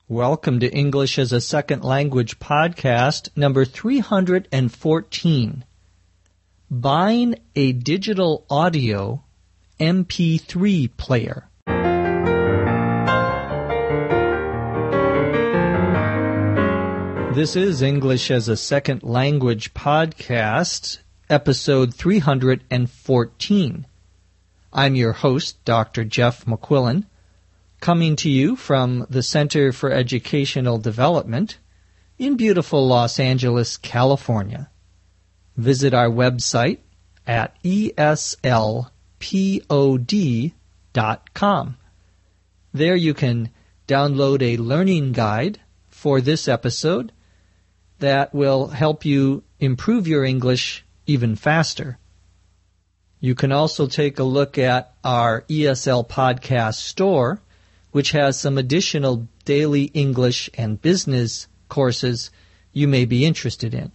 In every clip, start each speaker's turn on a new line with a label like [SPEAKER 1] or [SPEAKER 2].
[SPEAKER 1] Welcome to English as a Second Language podcast, number 314. Buying a digital audio MP3 player. This is English as a Second Language podcast, episode 314. I'm your host, Dr. Jeff McQuillan, coming to you from the Center for Educational Development in beautiful Los Angeles, California. Visit our website at eslpod.com. There you can download a learning guide for this episode that will help you improve your English even faster. You can also take a look at our ESL podcast store, which has some additional daily English and business courses you may be interested in.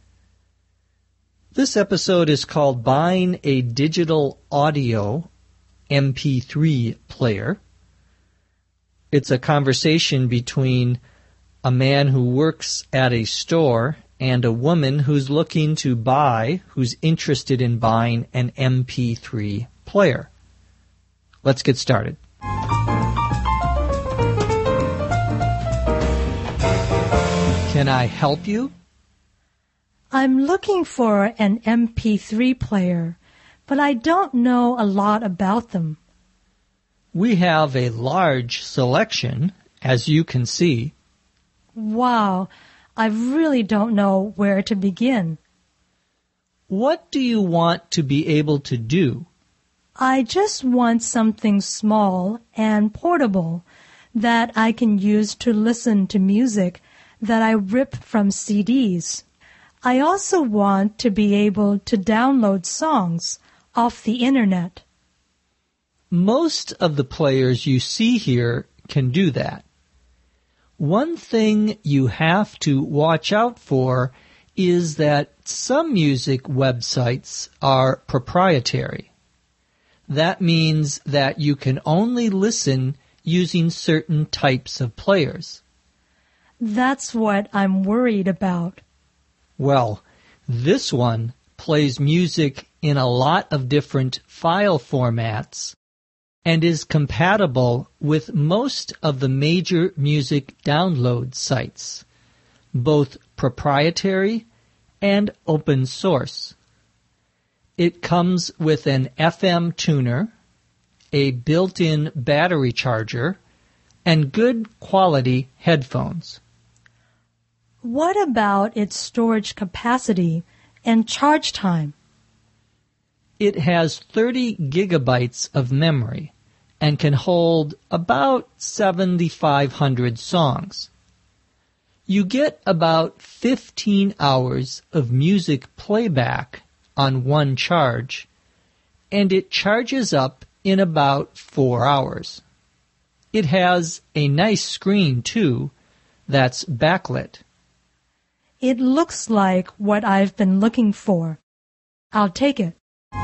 [SPEAKER 1] This episode is called Buying a Digital Audio MP3 Player. It's a conversation between a man who works at a store and a woman who's interested in buying an MP3 player. Let's get started. Can I help you?
[SPEAKER 2] I'm looking for an MP3 player, but I don't know a lot about them.
[SPEAKER 1] We have a large selection, as you can see.
[SPEAKER 2] Wow, I really don't know where to begin.
[SPEAKER 1] What do you want to be able to do?
[SPEAKER 2] I just want something small and portable that I can use to listen to music that I rip from CDs. I also want to be able to download songs off the internet.
[SPEAKER 1] Most of the players you see here can do that. One thing you have to watch out for is that some music websites are proprietary. That means that you can only listen using certain types of players.
[SPEAKER 2] That's what I'm worried about.
[SPEAKER 1] Well, this one plays music in a lot of different file formats and is compatible with most of the major music download sites, both proprietary and open source. It comes with an FM tuner, a built-in battery charger, and good quality headphones.
[SPEAKER 2] What about its storage capacity and charge time?
[SPEAKER 1] It has 30 gigabytes of memory and can hold about 7,500 songs. You get about 15 hours of music playback on one charge, and it charges up in about 4 hours. It has a nice screen, too, that's backlit.
[SPEAKER 2] It looks like what I've been looking for. I'll take it.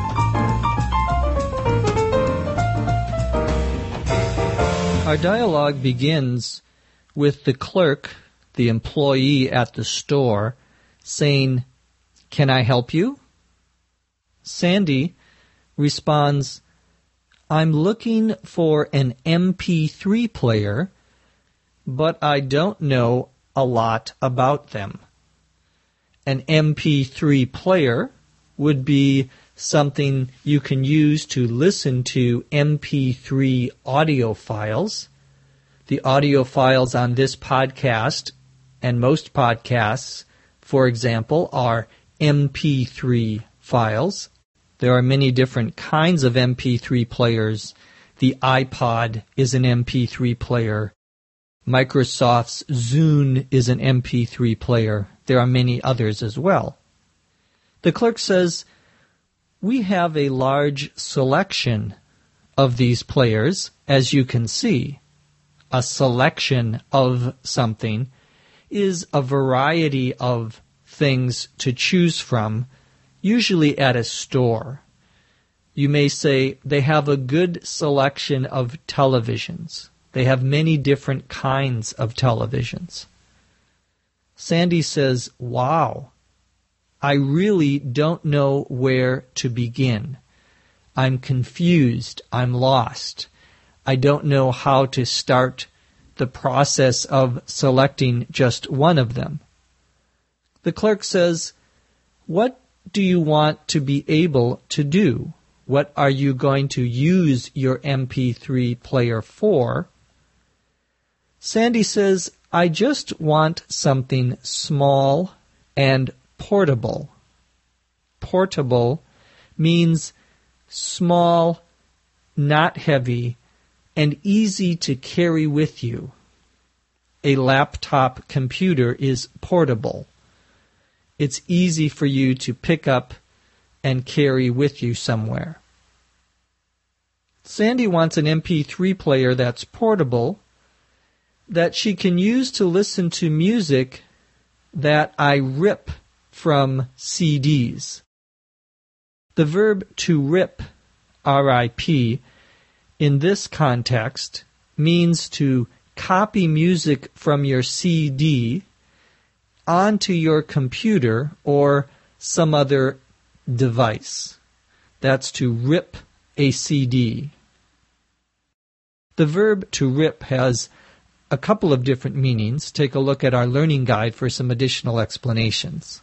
[SPEAKER 1] Our dialogue begins with the clerk, the employee at the store, saying, "Can I help you?" Sandy responds, "I'm looking for an MP3 player, but I don't know a lot about them." An MP3 player would be something you can use to listen to MP3 audio files. The audio files on this podcast and most podcasts, for example, are MP3 files. There are many different kinds of MP3 players. The iPod is an MP3 player. Microsoft's Zune is an MP3 player. There are many others as well. The clerk says, "We have a large selection of these players, as you can see." A selection of something is a variety of things to choose from, usually at a store. You may say they have a good selection of televisions. They have many different kinds of televisions. Sandy says, wow, I really don't know where to begin. I'm confused. I'm lost. I don't know how to start the process of selecting just one of them. The clerk says, what do you want to be able to do? What are you going to use your MP3 player for? Sandy says, I just want something small and portable. Portable means small, not heavy, and easy to carry with you. A laptop computer is portable. It's easy for you to pick up and carry with you somewhere. Sandy wants an MP3 player that's portable, that she can use to listen to music that I rip from CDs. The verb to rip, R-I-P, in this context means to copy music from your CD onto your computer or some other device. That's to rip a CD. The verb to rip has a couple of different meanings. Take a look at our learning guide for some additional explanations.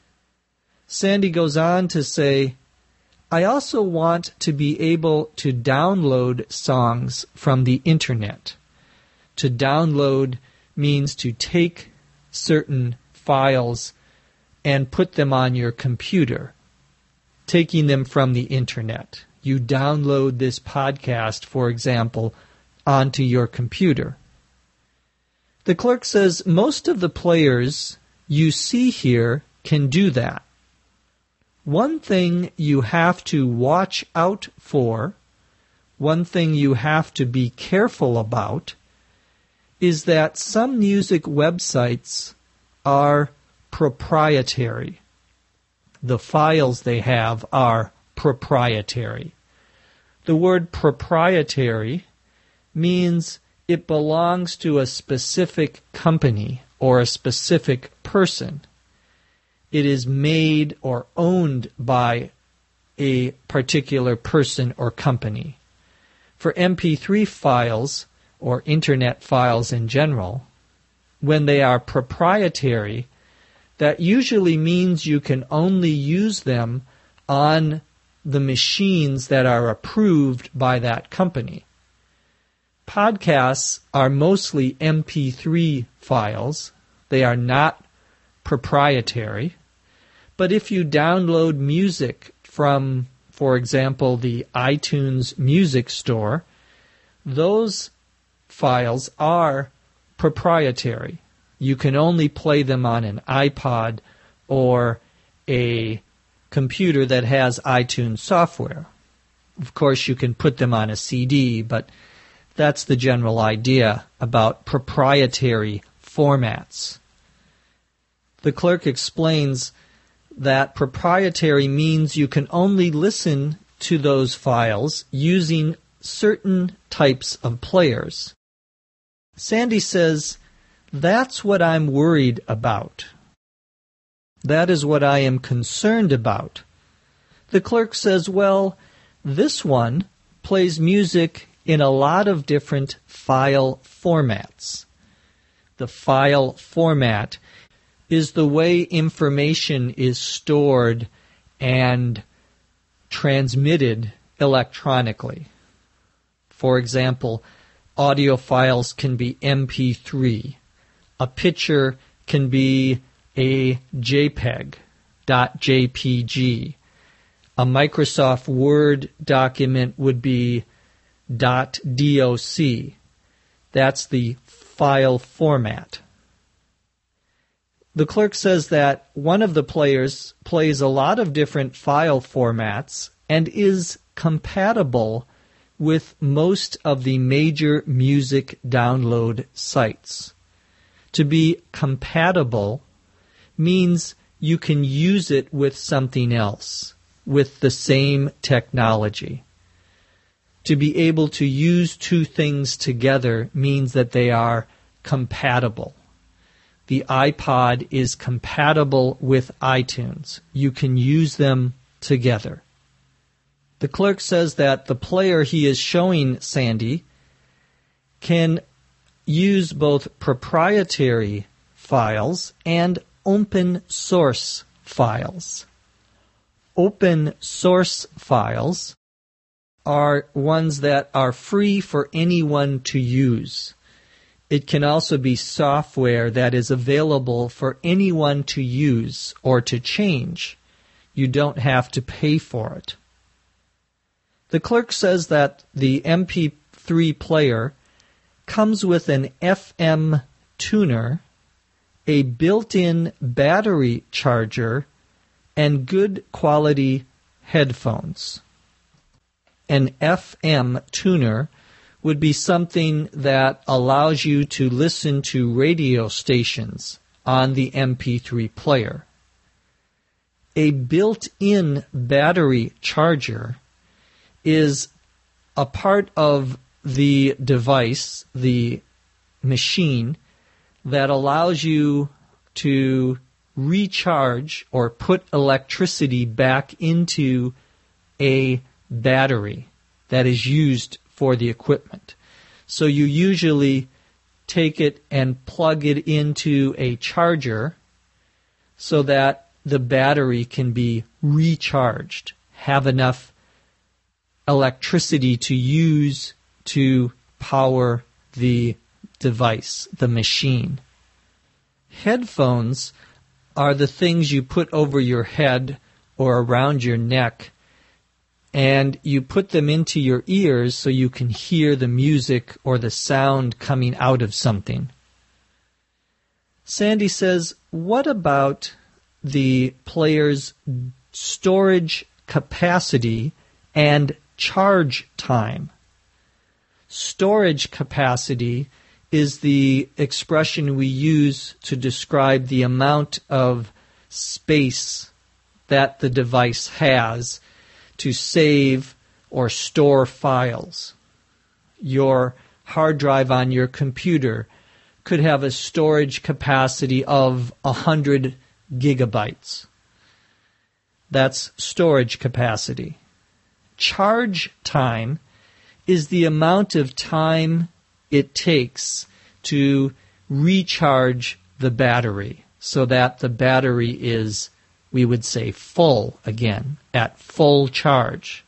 [SPEAKER 1] Sandy goes on to say, I also want to be able to download songs from the internet. To download means to take certain files and put them on your computer, taking them from the internet. You download this podcast, for example, onto your computer. The clerk says most of the players you see here can do that. One thing you have to watch out for, one thing you have to be careful about, is that some music websites are proprietary. The files they have are proprietary. The word proprietary means it belongs to a specific company or a specific person. It is made or owned by a particular person or company. For MP3 files, or internet files in general, when they are proprietary, that usually means you can only use them on the machines that are approved by that company. Podcasts are mostly MP3 files. They are not proprietary. But if you download music from, for example, the iTunes Music Store, those files are proprietary. You can only play them on an iPod or a computer that has iTunes software. Of course, you can put them on a CD, but that's the general idea about proprietary formats. The clerk explains that proprietary means you can only listen to those files using certain types of players. Sandy says, that's what I'm worried about. That is what I am concerned about. The clerk says, well, this one plays music in a lot of different file formats. The file format is the way information is stored and transmitted electronically. For example, audio files can be MP3. A picture can be a JPEG, .jpg. A Microsoft Word document would be .doc. That's the file format. The clerk says that one of the players plays a lot of different file formats and is compatible with most of the major music download sites. To be compatible means you can use it with something else, with the same technology. To be able to use two things together means that they are compatible. The iPod is compatible with iTunes. You can use them together. The clerk says that the player he is showing Sandy can use both proprietary files and open source files. Open source files are ones that are free for anyone to use. It can also be software that is available for anyone to use or to change. You don't have to pay for it. The clerk says that the MP3 player comes with an FM tuner, a built-in battery charger, and good quality headphones. An FM tuner would be something that allows you to listen to radio stations on the MP3 player. A built-in battery charger is a part of the device, the machine, that allows you to recharge or put electricity back into a battery that is used for the equipment. So you usually take it and plug it into a charger so that the battery can be recharged, have enough electricity to use to power the device, the machine. Headphones are the things you put over your head or around your neck, and you put them into your ears so you can hear the music or the sound coming out of something. Sandy says, what about the player's storage capacity and charge time? Storage capacity is the expression we use to describe the amount of space that the device has to save or store files. Your hard drive on your computer could have a storage capacity of 100 gigabytes. That's storage capacity. Charge time is the amount of time it takes to recharge the battery so that the battery is, we would say, full again, at full charge.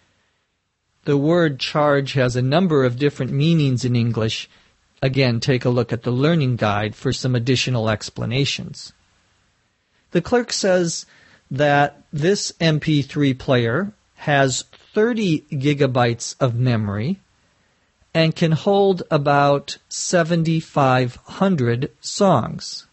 [SPEAKER 1] The word charge has a number of different meanings in English. Again, take a look at the Learning Guide for some additional explanations. The clerk says that this MP3 player has 30 gigabytes of memory and can hold about 7,500 songs,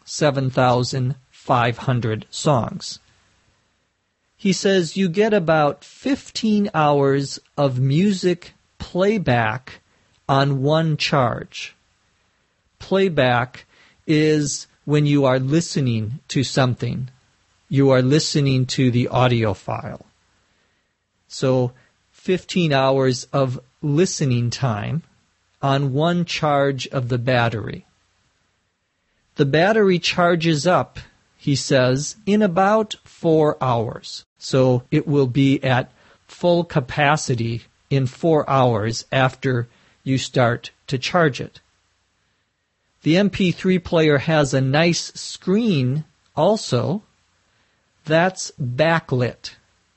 [SPEAKER 1] 7,500 songs. He says you get about 15 hours of music playback on one charge. Playback is when you are listening to something. You are listening to the audio file. So 15 hours of listening time on one charge of the battery. The battery charges up, he says, in about 4 hours. So it will be at full capacity in 4 hours after you start to charge it. The MP3 player has a nice screen also. That's backlit.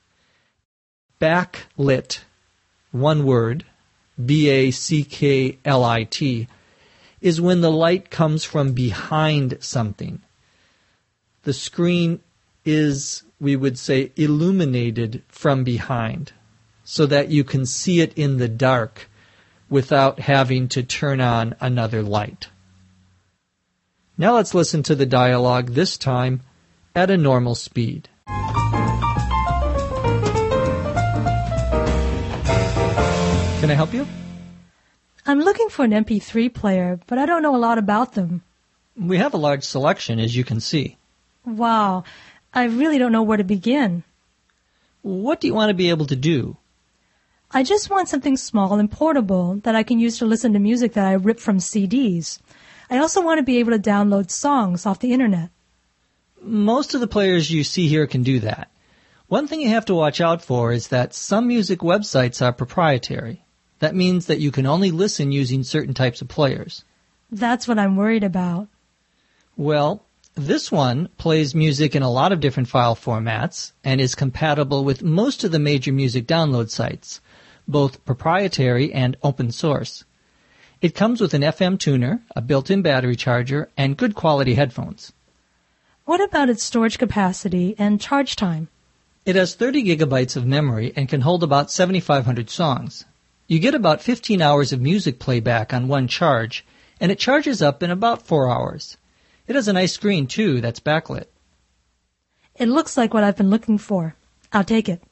[SPEAKER 1] Backlit, one word, B-A-C-K-L-I-T, is when the light comes from behind something. The screen is, we would say, illuminated from behind so that you can see it in the dark without having to turn on another light. Now let's listen to the dialogue, this time at a normal speed. Can I help you?
[SPEAKER 2] I'm looking for an MP3 player, but I don't know a lot about them.
[SPEAKER 1] We have a large selection, as you can see.
[SPEAKER 2] Wow, I really don't know where to begin.
[SPEAKER 1] What do you want to be able to do?
[SPEAKER 2] I just want something small and portable that I can use to listen to music that I rip from CDs. I also want to be able to download songs off the internet.
[SPEAKER 1] Most of the players you see here can do that. One thing you have to watch out for is that some music websites are proprietary. That means that you can only listen using certain types of players.
[SPEAKER 2] That's what I'm worried about.
[SPEAKER 1] Well, this one plays music in a lot of different file formats and is compatible with most of the major music download sites, both proprietary and open source. It comes with an FM tuner, a built-in battery charger, and good quality headphones.
[SPEAKER 2] What about its storage capacity and charge time?
[SPEAKER 1] It has 30 gigabytes of memory and can hold about 7,500 songs. You get about 15 hours of music playback on one charge, and it charges up in about 4 hours. It has a nice screen, too, that's backlit.
[SPEAKER 2] It looks like what I've been looking for. I'll take it.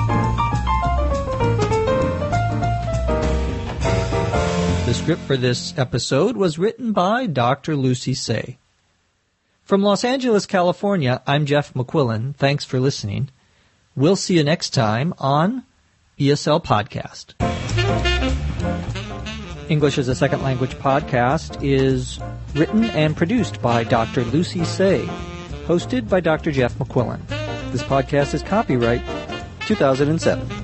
[SPEAKER 1] The script for this episode was written by Dr. Lucy Say. From Los Angeles, California, I'm Jeff McQuillan. Thanks for listening. We'll see you next time on ESL Podcast. English as a Second Language podcast is written and produced by Dr. Lucy Say, hosted by Dr. Jeff McQuillan. This podcast is copyright 2007.